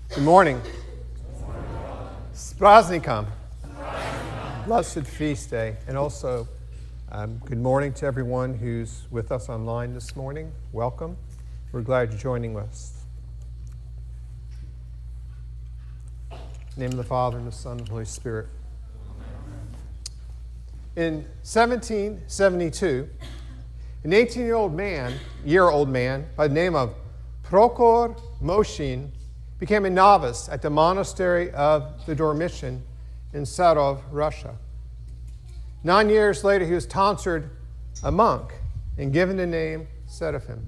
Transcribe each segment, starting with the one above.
Good morning. S Praznikom. Blessed feast day. And also, good morning to everyone who's with us online this morning. Welcome. We're glad you're joining us. In the name of the Father, and the Son, and the Holy Spirit. In 1772, an 18-year-old man by the name of Prokhor Moshin became a novice at the monastery of the Dormition in Sarov, Russia. 9 years later, he was tonsured a monk and given the name Seraphim.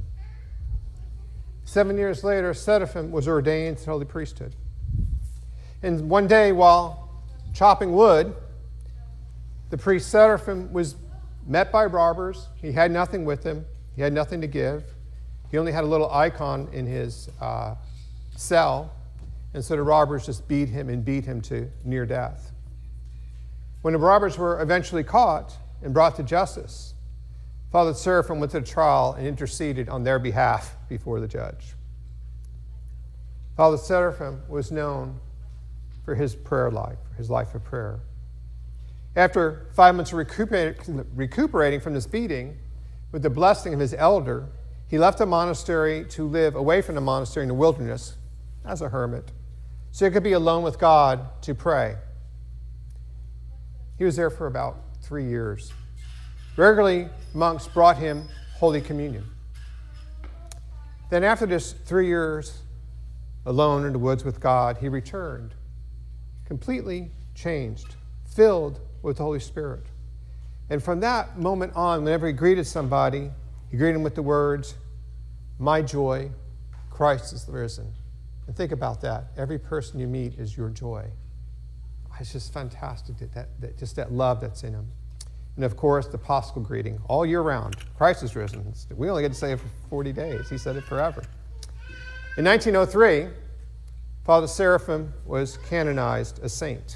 7 years later, Seraphim was ordained to the holy priesthood. And one day, while chopping wood, the priest Seraphim was met by robbers. He had nothing with him. He had nothing to give. He only had a little icon in his cell, and so the robbers just beat him to near death. When the robbers were eventually caught and brought to justice, Father Seraphim went to the trial and interceded on their behalf before the judge. Father Seraphim was known for his prayer life, for his life of prayer. After 5 months of recuperating from this beating, with the blessing of his elder, he left the monastery to live away from the monastery in the wilderness as a hermit, so he could be alone with God to pray. He was there for about 3 years. Regularly, monks brought him Holy Communion. Then after this 3 years alone in the woods with God, he returned, completely changed, filled with the Holy Spirit. And from that moment on, whenever he greeted somebody, he greeted them with the words, "My joy, Christ is risen." And think about that. Every person you meet is your joy. It's just fantastic, just that love that's in him. And of course, the Paschal greeting, all year round. Christ is risen. We only get to say it for 40 days. He said it forever. In 1903, Father Seraphim was canonized a saint.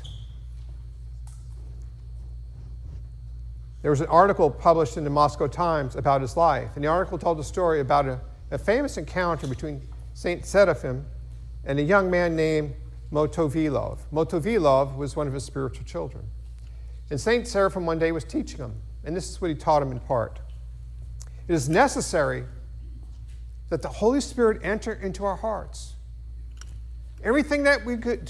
There was an article published in the Moscow Times about his life, and the article told the story about a famous encounter between Saint Seraphim and a young man named Motovilov. Motovilov was one of his spiritual children. And Saint Seraphim one day was teaching him, and this is what he taught him in part. It is necessary that the Holy Spirit enter into our hearts. Everything that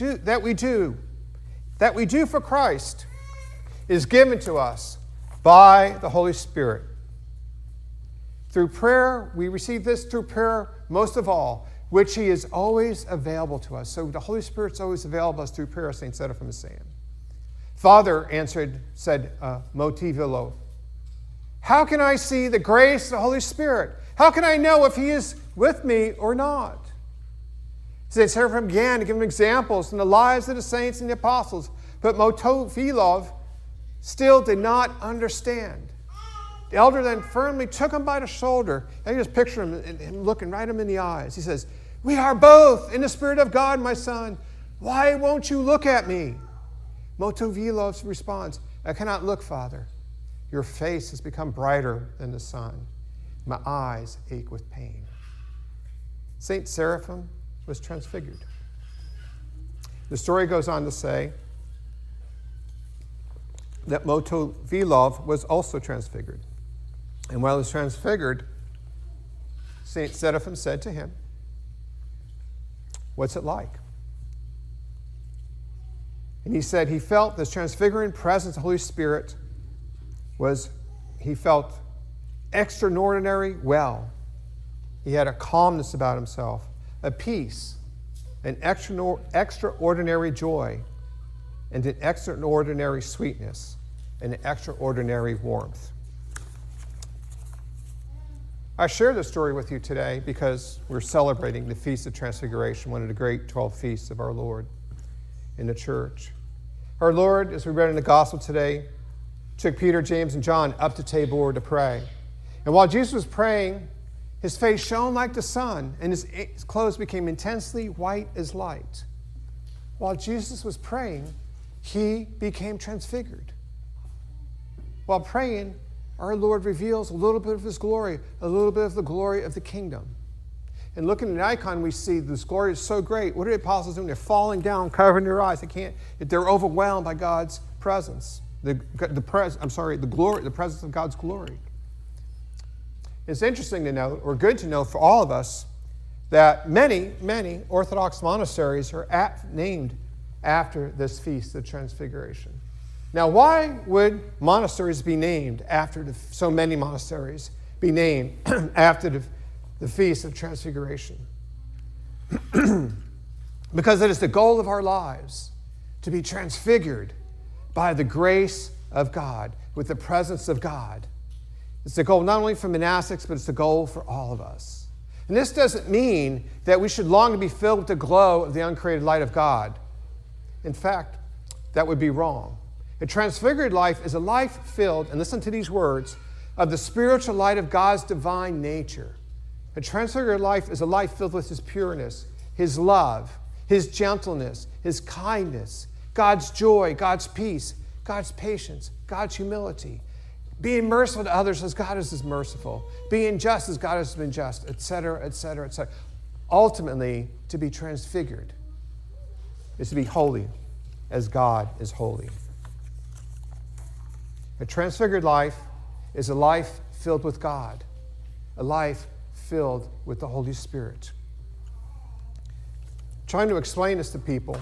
we do for Christ is given to us by the Holy Spirit. Through prayer, we receive this through prayer most of all, which he is always available to us. So the Holy Spirit's always available to us through prayer, St. Seraphim is saying. Father said Motovilov, how can I see the grace of the Holy Spirit? How can I know if he is with me or not? St. Seraphim began to give him examples in the lives of the saints and the apostles, but Motovilov still did not understand. The elder then firmly took him by the shoulder. I can just picture him looking right him in the eyes. He says, "We are both in the Spirit of God, my son. Why won't you look at me?" Motovilov's response, "I cannot look, Father. Your face has become brighter than the sun. My eyes ache with pain." Saint Seraphim was transfigured. The story goes on to say that Motovilov was also transfigured. And while he was transfigured, Saint Seraphim said to him, "What's it like?" And he said he felt this transfiguring presence of the Holy Spirit he felt extraordinary well. He had a calmness about himself, a peace, an extraordinary joy, and an extraordinary sweetness, and an extraordinary warmth. I share this story with you today because we're celebrating the Feast of Transfiguration, one of the great 12 feasts of our Lord in the church. Our Lord, as we read in the Gospel today, took Peter, James, and John up to Tabor to pray. And while Jesus was praying, his face shone like the sun, and his clothes became intensely white as light. While Jesus was praying, he became transfigured. While praying, our Lord reveals a little bit of his glory, a little bit of the glory of the kingdom. And looking at the icon, we see this glory is so great. What are the apostles doing? They're falling down, covering their eyes. They're overwhelmed by God's presence. The presence of God's glory. It's interesting to note, or good to know for all of us, that many Orthodox monasteries are named after this Feast of Transfiguration. Now, why would monasteries be named after so many monasteries be named after the Feast of Transfiguration? Because it is the goal of our lives to be transfigured by the grace of God, with the presence of God. It's the goal not only for monastics, but it's the goal for all of us. And this doesn't mean that we should long to be filled with the glow of the uncreated light of God. In fact, that would be wrong. A transfigured life is a life filled, and listen to these words, of the spiritual light of God's divine nature. A transfigured life is a life filled with His pureness, His love, His gentleness, His kindness, God's joy, God's peace, God's patience, God's humility. Being merciful to others as God is merciful. Being just as God has been just, etc., etc., etc. Ultimately, to be transfigured is to be holy as God is holy. A transfigured life is a life filled with God, a life filled with the Holy Spirit. Trying to explain this to people,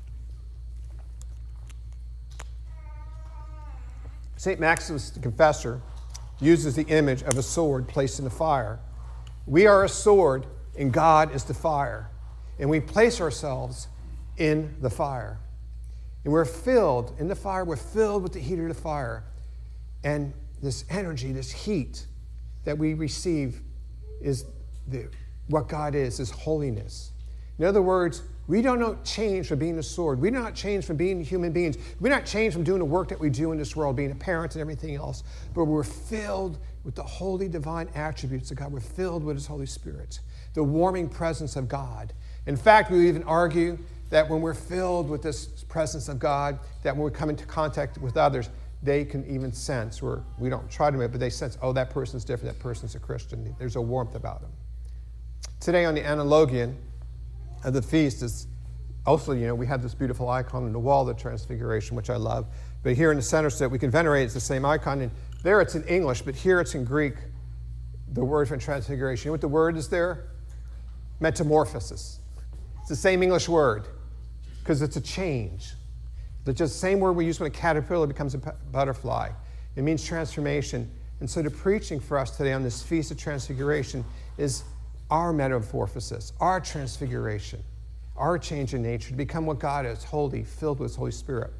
St. Maximus the Confessor uses the image of a sword placed in the fire. We are a sword, and God is the fire. And we place ourselves in the fire. And we're filled, in the fire, we're filled with the heat of the fire. And this energy, this heat that we receive is what God is holiness. In other words, we don't change from being a sword. We do not change from being human beings. We do not change from doing the work that we do in this world, being a parent and everything else. But we're filled with the holy divine attributes of God. We're filled with His Holy Spirit, the warming presence of God. In fact, we even argue that when we're filled with this presence of God, that when we come into contact with others, they can even sense, or we don't try to make it, but they sense, oh, that person's different, that person's a Christian. There's a warmth about them. Today on the Analogian of the feast is also, we have this beautiful icon on the wall, the Transfiguration, which I love. But here in the center so that we can venerate, it's the same icon. And there it's in English, but here it's in Greek, the word for Transfiguration. You know what the word is there? Metamorphosis. It's the same English word because it's a change. It's just the same word we use when a caterpillar becomes a butterfly. It means transformation. And so the preaching for us today on this Feast of Transfiguration is our metamorphosis, our transfiguration, our change in nature to become what God is, holy, filled with His Holy Spirit.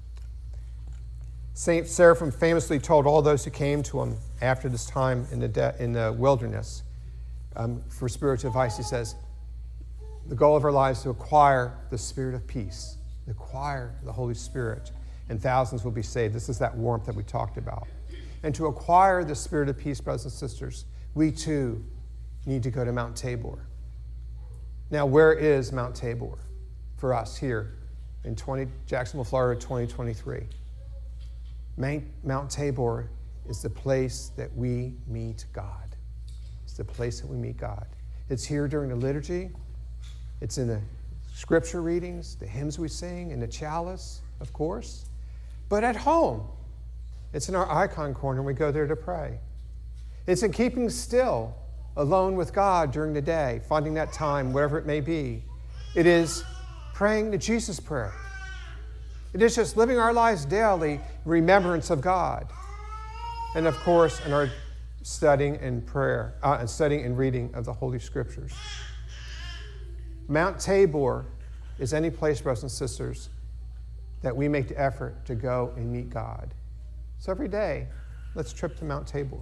Saint Seraphim famously told all those who came to him after this time in the wilderness for spiritual advice, he says, the goal of our lives is to acquire the spirit of peace, acquire the Holy Spirit, and thousands will be saved. This is that warmth that we talked about. And to acquire the spirit of peace, brothers and sisters, we too need to go to Mount Tabor. Now, where is Mount Tabor for us here in Jacksonville, Florida, 2023? Mount Tabor is the place that we meet God. It's the place that we meet God. It's here during the liturgy. It's in the scripture readings, the hymns we sing, and the chalice, of course. But at home, it's in our icon corner, and we go there to pray. It's in keeping still, alone with God during the day, finding that time, whatever it may be. It is praying the Jesus prayer. It is just living our lives daily in remembrance of God. And of course, in our studying and prayer, and studying and reading of the Holy Scriptures. Mount Tabor is any place, brothers and sisters, that we make the effort to go and meet God. So every day, let's trip to Mount Tabor.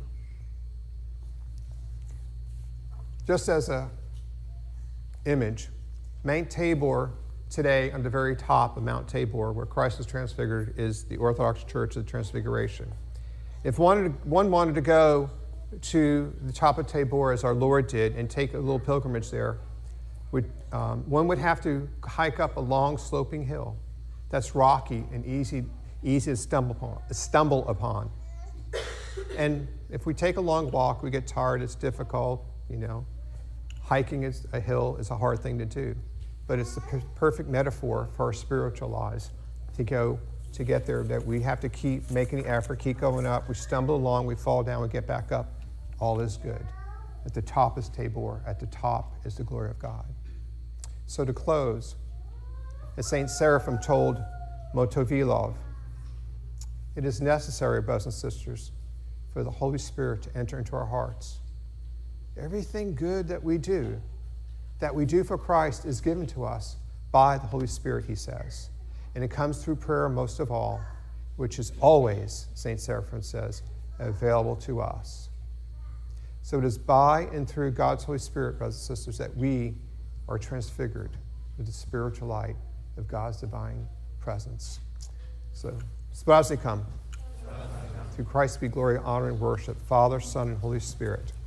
Just as an image, Mount Tabor today, on the very top of Mount Tabor, where Christ is transfigured, is the Orthodox Church of the Transfiguration. If one wanted to go to the top of Tabor, as our Lord did, and take a little pilgrimage there, one would have to hike up a long sloping hill that's rocky and easy to stumble upon. And if we take a long walk, we get tired, it's difficult, Hiking a hill is a hard thing to do, but it's the perfect metaphor for our spiritual lives to get there, that we have to keep making the effort, keep going up. We stumble along, we fall down, we get back up. All is good. At the top is Tabor. At the top is the glory of God. So to close, as St. Seraphim told Motovilov, it is necessary, brothers and sisters, for the Holy Spirit to enter into our hearts. Everything good that we do for Christ, is given to us by the Holy Spirit, he says. And it comes through prayer most of all, which is always, St. Seraphim says, available to us. So it is by and through God's Holy Spirit, brothers and sisters, that we are transfigured with the spiritual light of God's divine presence. So, Spasicum. Through Christ be glory, honor, and worship, Father, Son, and Holy Spirit.